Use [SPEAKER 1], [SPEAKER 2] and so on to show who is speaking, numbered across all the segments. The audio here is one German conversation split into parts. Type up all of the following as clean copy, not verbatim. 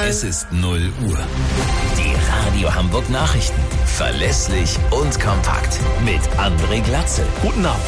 [SPEAKER 1] Es ist 0 Uhr. Die Radio Hamburg Nachrichten. Verlässlich und kompakt. Mit André Glatzel.
[SPEAKER 2] Guten Abend.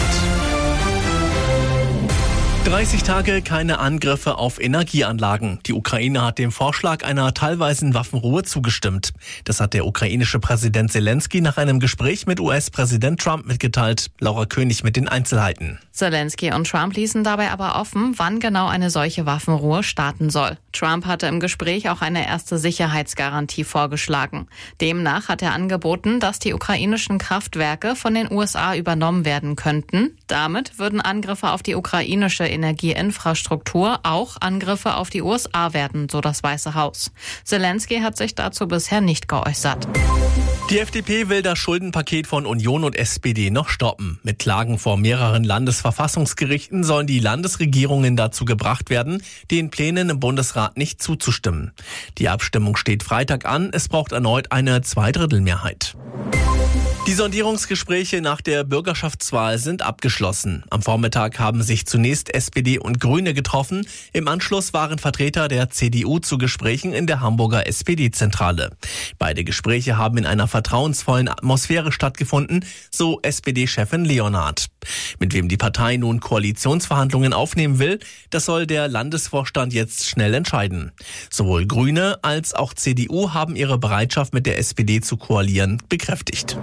[SPEAKER 2] 30 Tage keine Angriffe auf Energieanlagen. Die Ukraine hat dem Vorschlag einer teilweisen Waffenruhe zugestimmt. Das hat der ukrainische Präsident Zelensky nach einem Gespräch mit US-Präsident Trump mitgeteilt. Laura König mit den Einzelheiten.
[SPEAKER 3] Zelensky und Trump ließen dabei aber offen, wann genau eine solche Waffenruhe starten soll. Trump hatte im Gespräch auch eine erste Sicherheitsgarantie vorgeschlagen. Demnach hat er angeboten, dass die ukrainischen Kraftwerke von den USA übernommen werden könnten. Damit würden Angriffe auf die ukrainische Energieinfrastruktur auch Angriffe auf die USA werden, so das Weiße Haus. Zelensky hat sich dazu bisher nicht geäußert.
[SPEAKER 2] Die FDP will das Schuldenpaket von Union und SPD noch stoppen. Mit Klagen vor mehreren Landesverfassungsgerichten sollen die Landesregierungen dazu gebracht werden, den Plänen im Bundesrat nicht zuzustimmen. Die Abstimmung steht Freitag an. Es braucht erneut eine Zweidrittelmehrheit. Die Sondierungsgespräche nach der Bürgerschaftswahl sind abgeschlossen. Am Vormittag haben sich zunächst SPD und Grüne getroffen. Im Anschluss waren Vertreter der CDU zu Gesprächen in der Hamburger SPD-Zentrale. Beide Gespräche haben in einer vertrauensvollen Atmosphäre stattgefunden, so SPD-Chefin Leonhardt. Mit wem die Partei nun Koalitionsverhandlungen aufnehmen will, das soll der Landesvorstand jetzt schnell entscheiden. Sowohl Grüne als auch CDU haben ihre Bereitschaft, mit der SPD zu koalieren, bekräftigt.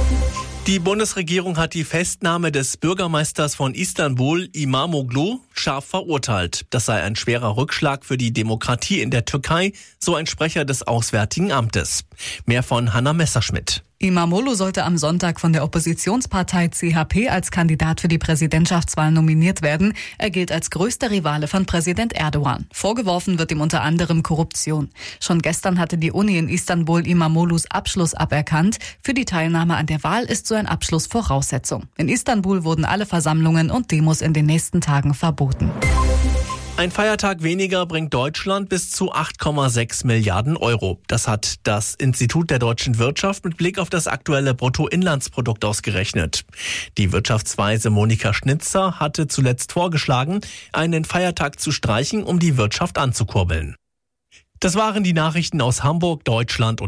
[SPEAKER 2] Die Bundesregierung hat die Festnahme des Bürgermeisters von Istanbul, Imamoglu, scharf verurteilt. Das sei ein schwerer Rückschlag für die Demokratie in der Türkei, so ein Sprecher des Auswärtigen Amtes. Mehr von Hanna Messerschmidt.
[SPEAKER 4] Imamoglu sollte am Sonntag von der Oppositionspartei CHP als Kandidat für die Präsidentschaftswahl nominiert werden. Er gilt als größter Rivale von Präsident Erdogan. Vorgeworfen wird ihm unter anderem Korruption. Schon gestern hatte die Uni in Istanbul Imamoglus Abschluss aberkannt. Für die Teilnahme an der Wahl ist so ein Abschluss Voraussetzung. In Istanbul wurden alle Versammlungen und Demos in den nächsten Tagen verboten.
[SPEAKER 2] Ein Feiertag weniger bringt Deutschland bis zu 8,6 Milliarden Euro. Das hat das Institut der deutschen Wirtschaft mit Blick auf das aktuelle Bruttoinlandsprodukt ausgerechnet. Die Wirtschaftsweise Monika Schnitzer hatte zuletzt vorgeschlagen, einen Feiertag zu streichen, um die Wirtschaft anzukurbeln. Das waren die Nachrichten aus Hamburg, Deutschland und